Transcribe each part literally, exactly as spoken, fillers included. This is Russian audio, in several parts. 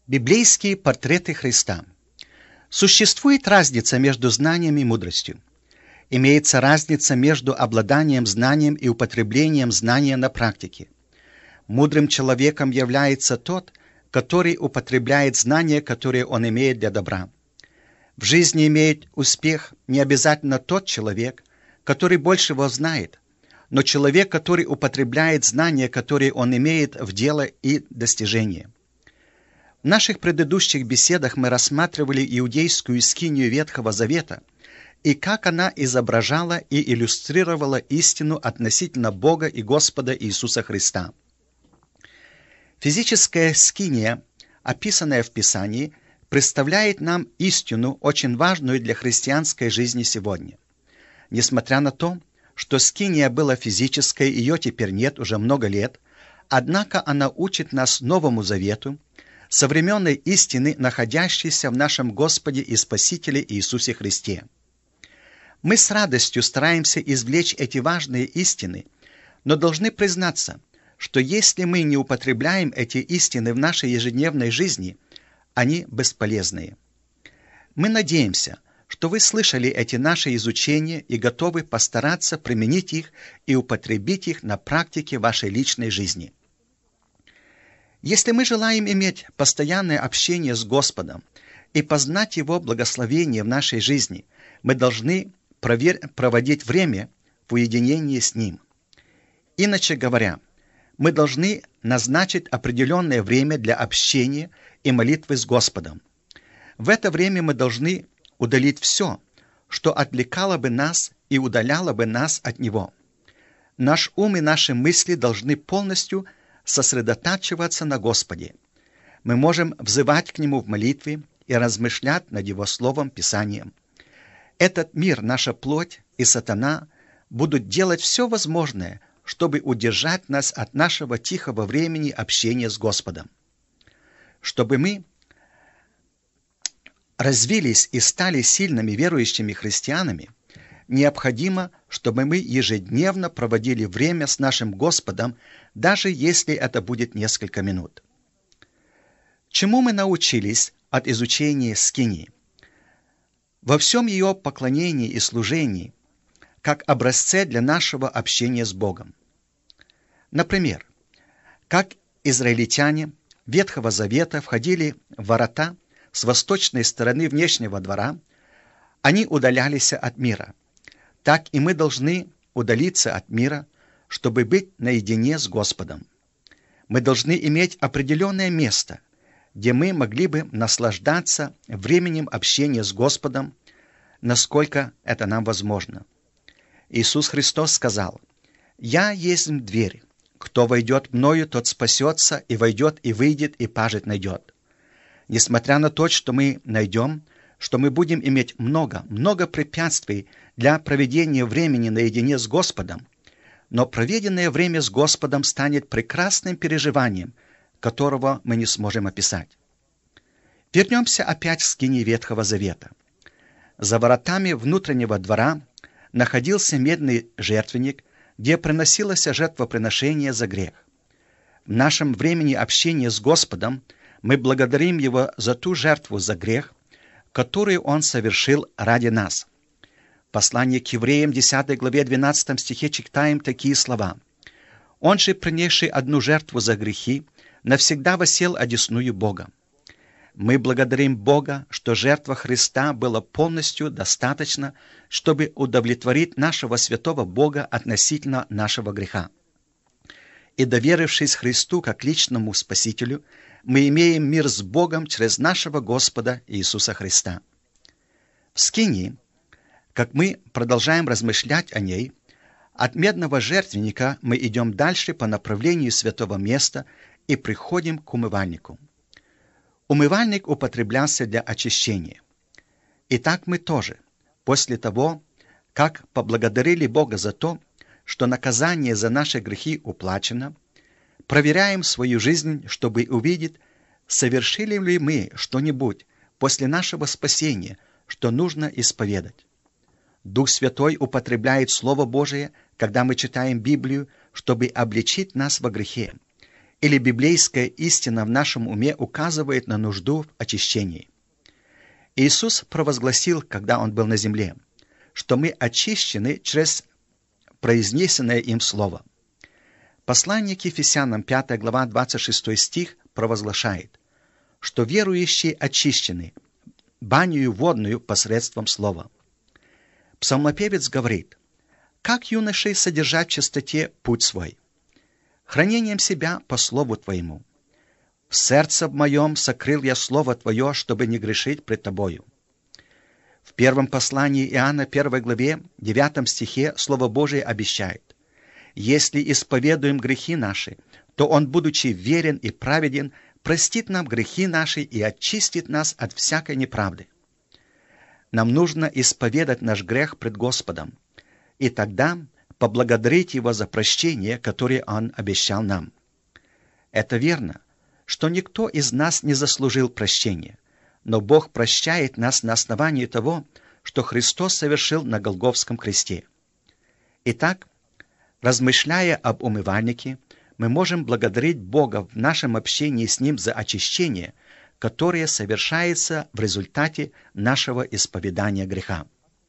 Библейские портреты Христа. Существует разница между знанием и мудростью. Имеется разница между обладанием знанием и употреблением знания на практике. Мудрым человеком является тот, который употребляет знания, которые он имеет для добра. В жизни имеет успех не обязательно тот человек, который больше его знает, но человек, который употребляет знания, которые он имеет в дело и достижение. В наших предыдущих беседах мы рассматривали иудейскую скинию Ветхого Завета и как она изображала и иллюстрировала истину относительно Бога и Господа Иисуса Христа. Физическая скиния, описанная в Писании, представляет нам истину, очень важную для христианской жизни сегодня. Несмотря на то, что скиния была физической, ее теперь нет уже много лет, однако она учит нас Новому Завету, современной истины, находящейся в нашем Господе и Спасителе Иисусе Христе. Мы с радостью стараемся извлечь эти важные истины, но должны признаться, что если мы не употребляем эти истины в нашей ежедневной жизни, они бесполезные. Мы надеемся, что вы слышали эти наши изучения и готовы постараться применить их и употребить их на практике вашей личной жизни. Если мы желаем иметь постоянное общение с Господом и познать Его благословение в нашей жизни, мы должны провер... проводить время в уединении с Ним. Иначе говоря, мы должны назначить определенное время для общения и молитвы с Господом. В это время мы должны удалить все, что отвлекало бы нас и удаляло бы нас от Него. Наш ум и наши мысли должны полностью сосредотачиваться на Господе. Мы можем взывать к Нему в молитве и размышлять над Его Словом, Писанием. Этот мир, наша плоть и сатана будут делать все возможное, чтобы удержать нас от нашего тихого времени общения с Господом. Чтобы мы развились и стали сильными верующими христианами, необходимо, чтобы мы ежедневно проводили время с нашим Господом, даже если это будет несколько минут. Чему мы научились от изучения скинии? Во всем ее поклонении и служении, как образце для нашего общения с Богом. Например, как израильтяне Ветхого Завета входили в ворота с восточной стороны внешнего двора, они удалялись от мира. Так и мы должны удалиться от мира, чтобы быть наедине с Господом. Мы должны иметь определенное место, где мы могли бы наслаждаться временем общения с Господом, насколько это нам возможно. Иисус Христос сказал: «Я есть дверь. Кто войдет мною, тот спасется, и войдет, и выйдет, и пажить найдет». Несмотря на то, что мы найдем, что мы будем иметь много, много препятствий для проведения времени наедине с Господом, но проведенное время с Господом станет прекрасным переживанием, которого мы не сможем описать. Вернемся опять к скинии Ветхого Завета. За воротами внутреннего двора находился медный жертвенник, где приносилось жертвоприношение за грех. В нашем времени общения с Господом мы благодарим Его за ту жертву за грех, которую Он совершил ради нас. В послании к евреям, десятой главе, двенадцатом стихе читаем такие слова: «Он же, принесший одну жертву за грехи, навсегда воссел одесную Бога». Мы благодарим Бога, что жертва Христа была полностью достаточно, чтобы удовлетворить нашего святого Бога относительно нашего греха. И доверившись Христу как личному Спасителю, мы имеем мир с Богом через нашего Господа Иисуса Христа. В скинии, как мы продолжаем размышлять о ней, от медного жертвенника мы идем дальше по направлению святого места и приходим к умывальнику. Умывальник употреблялся для очищения. И так мы тоже, после того, как поблагодарили Бога за то, что наказание за наши грехи уплачено, проверяем свою жизнь, чтобы увидеть, совершили ли мы что-нибудь после нашего спасения, что нужно исповедать. Дух Святой употребляет Слово Божие, когда мы читаем Библию, чтобы обличить нас во грехе. или библейская истина в нашем уме указывает на нужду в очищении. Иисус провозгласил, когда Он был на земле, что мы очищены через произнесенное им слово. Послание к Ефесянам, пятая глава, двадцать шестой стих, провозглашает, что верующие очищены банью водную посредством слова. Псалмопевец говорит: «Как юношей содержать в чистоте путь свой? Хранением себя по слову Твоему. В сердце в моем сокрыл я слово Твое, чтобы не грешить пред Тобою». В первом послании Иоанна, первой главе, девятом стихе, Слово Божие обещает: «Если исповедуем грехи наши, то Он, будучи верен и праведен, простит нам грехи наши и очистит нас от всякой неправды». Нам нужно исповедать наш грех пред Господом, и тогда поблагодарить Его за прощение, которое Он обещал нам. Это верно, что никто из нас не заслужил прощения, но Бог прощает нас на основании того, что Христос совершил на Голгофском кресте. Итак, размышляя об умывальнике, мы можем благодарить Бога в нашем общении с Ним за очищение, которое совершается в результате нашего исповедания греха.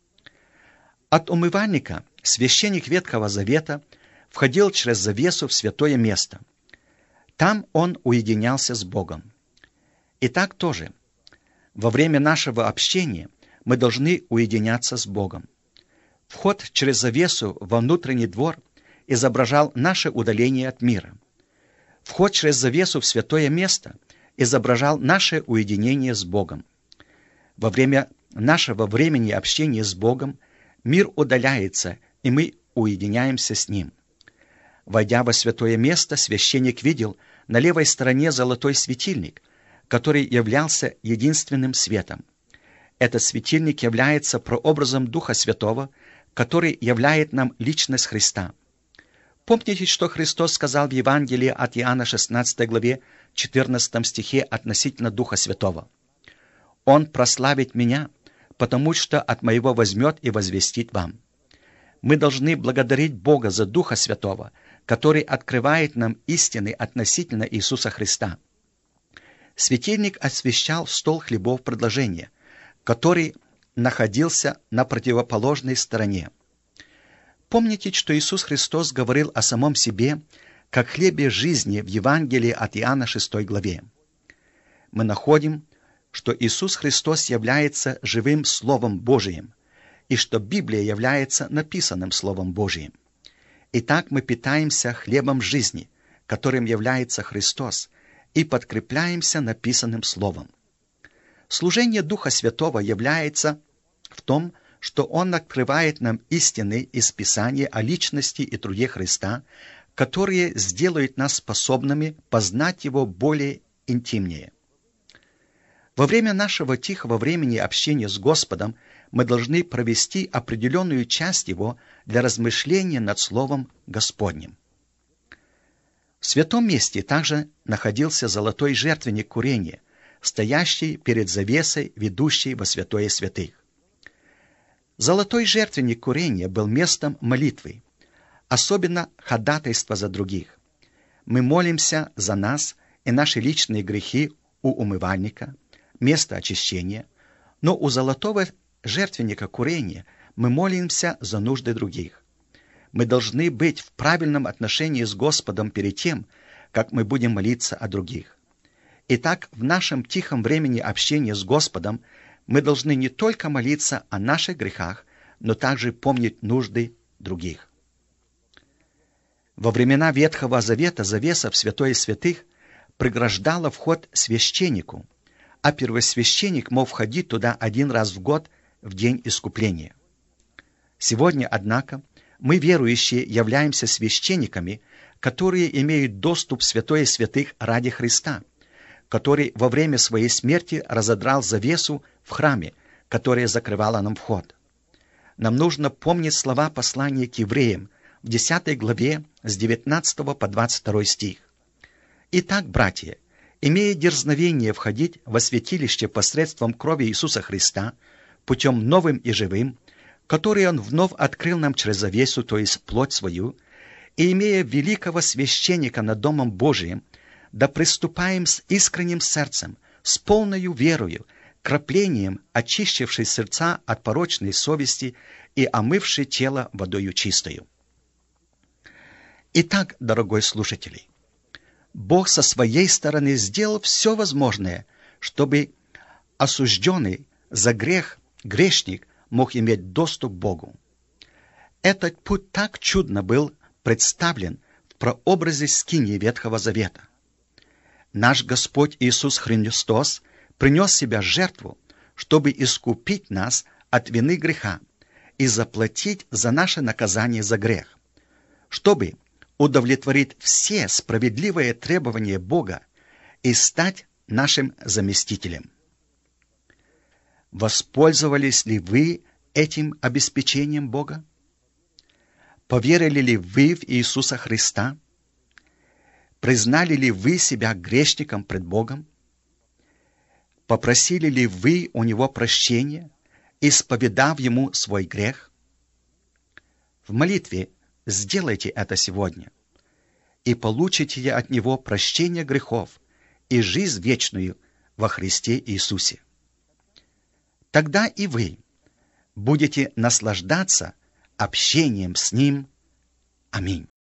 От умывальника священник Ветхого Завета входил через завесу в святое место. Там он уединялся с Богом. И так тоже, во время нашего общения мы должны уединяться с Богом. Вход через завесу во внутренний двор изображал наше удаление от мира. Вход через завесу в святое место изображал наше уединение с Богом. Во время нашего времени общения с Богом мир удаляется, и мы уединяемся с Ним. Войдя во святое место, священник видел на левой стороне золотой светильник, который являлся единственным светом. Этот светильник является прообразом Духа Святого, который являет нам личность Христа. Помните, что Христос сказал в Евангелии от Иоанна, шестнадцатой главе, четырнадцатом стихе относительно Духа Святого? «Он прославит Меня, потому что от Моего возьмет и возвестит вам». Мы должны благодарить Бога за Духа Святого, который открывает нам истины относительно Иисуса Христа. Светильник освещал стол хлебов предложения, который находился на противоположной стороне. Помните, что Иисус Христос говорил о самом себе, как хлебе жизни в Евангелии от Иоанна шестой главе. Мы находим, что Иисус Христос является живым Словом Божиим, и что Библия является написанным Словом Божиим. Итак, мы питаемся хлебом жизни, которым является Христос, и подкрепляемся написанным Словом. Служение Духа Святого является в том, что Он открывает нам истины из Писания о личности и труде Христа, которые сделают нас способными познать Его более интимнее. Во время нашего тихого времени общения с Господом мы должны провести определенную часть его для размышления над Словом Господним. В святом месте также находился золотой жертвенник курения, стоящий перед завесой, ведущей во святое святых. Золотой жертвенник курения был местом молитвы, особенно ходатайства за других. Мы молимся за нас и наши личные грехи у умывальника, места очищения, но у золотого жертвенника курения мы молимся за нужды других. Мы должны быть в правильном отношении с Господом перед тем, как мы будем молиться о других. Итак, в нашем тихом времени общения с Господом мы должны не только молиться о наших грехах, но также помнить нужды других. Во времена Ветхого Завета завеса в святое святых преграждала вход священнику, а первосвященник мог входить туда один раз в год в день искупления. Сегодня, однако, мы, верующие, являемся священниками, которые имеют доступ в святое святых ради Христа, который во время своей смерти разодрал завесу в храме, которая закрывала нам вход. Нам нужно помнить слова послания к евреям в десятой главе с девятнадцатого по двадцать второй стих. «Итак, братья, имея дерзновение входить во святилище посредством крови Иисуса Христа, путем новым и живым, который Он вновь открыл нам через завесу, то есть плоть свою, и имея великого священника над Домом Божиим, да приступаем с искренним сердцем, с полною верою, краплением, очищавшей сердца от порочной совести и омывшей тело водою чистою. Итак, дорогой слушатель, Бог со своей стороны сделал все возможное, чтобы осужденный за грех грешник мог иметь доступ к Богу. Этот путь так чудно был представлен в прообразе скинии Ветхого Завета. Наш Господь Иисус Христос принес себя жертву, чтобы искупить нас от вины греха и заплатить за наше наказание за грех, чтобы удовлетворить все справедливые требования Бога и стать нашим заместителем. Воспользовались ли вы этим обеспечением Бога? Поверили ли вы в Иисуса Христа? Признали ли вы себя грешником пред Богом? Попросили ли вы у Него прощения, исповедав Ему свой грех? В молитве сделайте это сегодня, и получите от Него прощение грехов и жизнь вечную во Христе Иисусе. Тогда и вы будете наслаждаться общением с Ним. Аминь.